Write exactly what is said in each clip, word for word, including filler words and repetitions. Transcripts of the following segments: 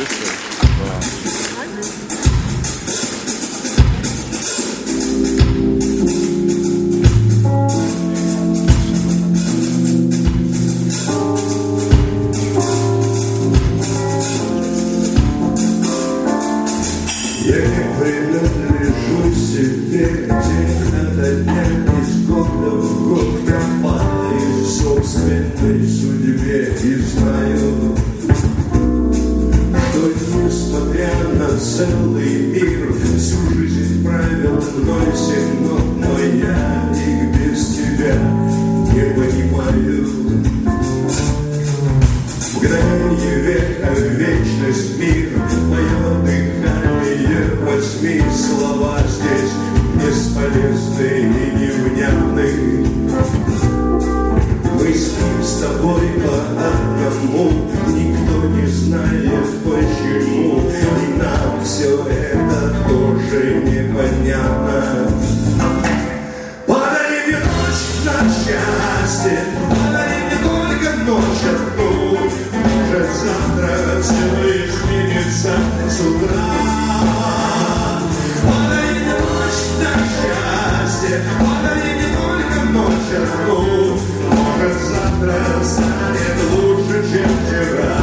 Я не принадлежу себе, день ото дня, из года в год копаюсь в собственной судьбе и знаю, что несмотря на целый мир, всю жизнь правил мной семь нот, но я их без тебя не понимаю. Мгновенье века, вечность, мир, мое дыхание, возьми слова здесь бесполезные и невнятные. Мы спим с тобой по одному, никто не знает почему, и нам все это тоже непонятно. Подари мне ночь на счастье, подари мне только ночь одну. Может, завтра все изменится с утра. Подари мне ночь на счастье, подари мне только ночь одну. Может, завтра станет лучше, чем вчера.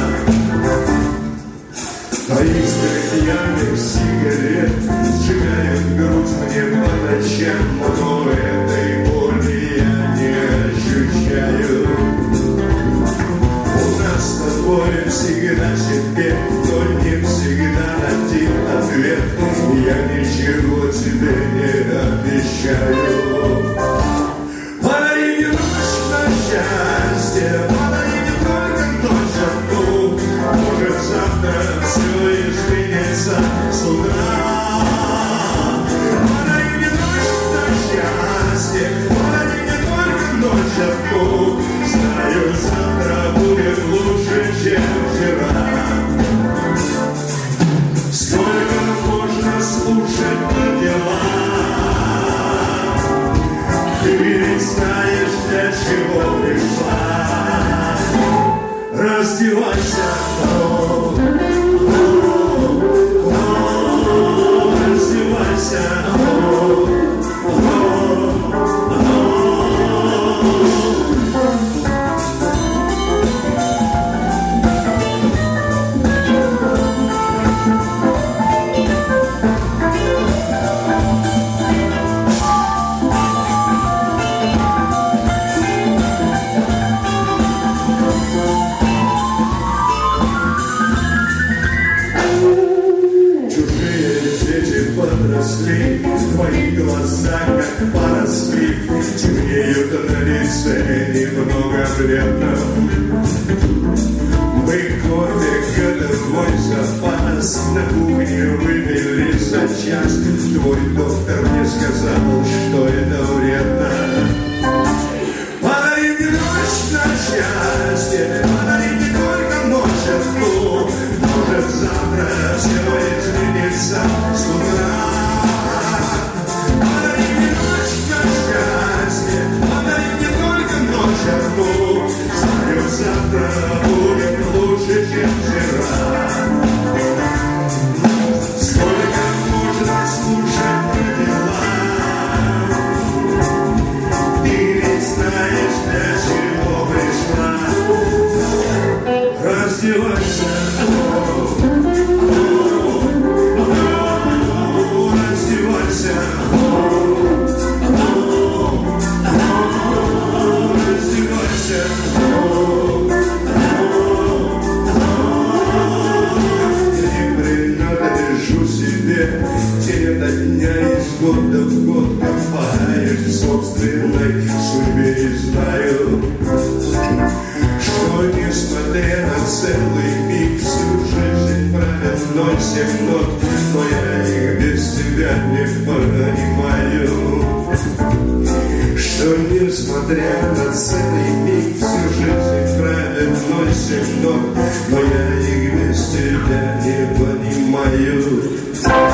А искры пьяных сигарет сжигают грудь мне по ночам, но этой боли я не ощущаю. У нас с тобой всегда секрет, но не всегда один ответ. Я ничего тебе не обещаю. Подари мне ночь на счастье, подари мне только ночь одну. Может, завтра все изменится с утра. Подари мне ночь на счастье, подари мне только ночь одну. Знаю, завтра будет лучше, чем вчера. Сколько можно слушать про дела? Ты ведь знаешь, для чего пришла. Раздевайся, о, о, о, раздевайся, о, о, подросли, твои глаза как поросли, темнеют на лице немного бледно. Мы кофе, годовой запас на кухне выпили за час. Твой доктор мне сказал, что это вредно. Подари мне ночь на счастье, подари мне только ночь одну. Может, завтра все изменится с утра. Подари мне ночь на счастье, подари мне только ночь одну. Знаю, завтра будет лучше, чем вчера. Сколько можно слушать про дела? Ты ведь знаешь, для чего пришла. Раздевайся, раздевайся, раздевайся. Я не принадлежу себе, день ото дня, из года в год копаюсь в собственной судьбе и знаю, что несмотря на целый миг всю жизнь правят мной семь нот, но я их без тебя не понимаю. Что несмотря на целый миг всю жизнь правят мной семь нот, но я их без тебя не понимаю.